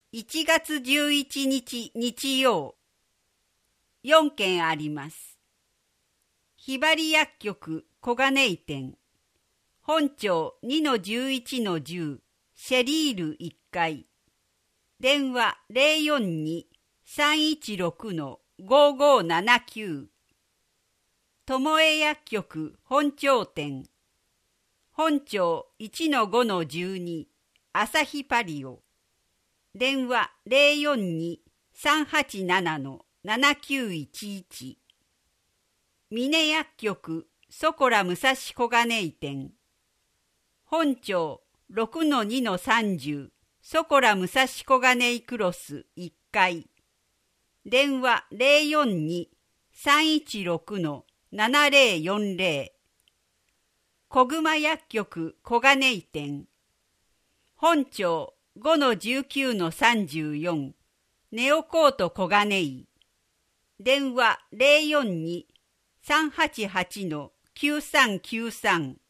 1月11日日曜、4件あります。ひばり薬局小金井店、本町 2-11-10 シェリール1階、電話 042-316-5579、友江薬局本町店、本町 1-5-12 朝日パリオ、電話 042-387-7911、峰薬局そこら武蔵小金井店、本町 6-2-30 そこら武蔵小金井クロス1階、電話 042-316-7040、小熊薬局小金井店、本町 5-19-34 ネオコート小金井、電話 042-388-9393